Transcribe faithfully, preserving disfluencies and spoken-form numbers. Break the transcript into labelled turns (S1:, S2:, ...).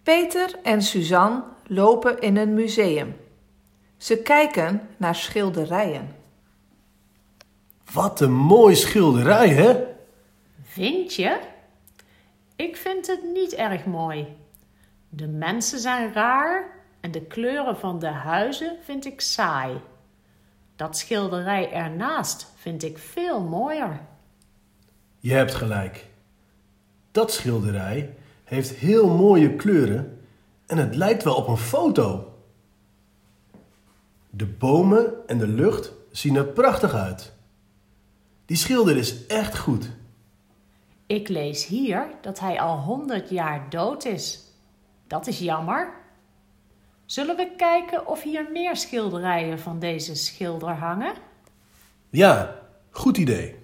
S1: Peter en Suzanne lopen in een museum. Ze kijken naar schilderijen.
S2: Wat een mooi schilderij, hè?
S3: Vind je? Ik vind het niet erg mooi. De mensen zijn raar en de kleuren van de huizen vind ik saai. Dat schilderij ernaast vind ik veel mooier.
S2: Je hebt gelijk. Dat schilderij heeft heel mooie kleuren en het lijkt wel op een foto. De bomen en de lucht zien er prachtig uit. Die schilder is echt goed.
S3: Ik lees hier dat hij al honderd jaar dood is. Dat is jammer. Zullen we kijken of hier meer schilderijen van deze schilder hangen?
S2: Ja, goed idee.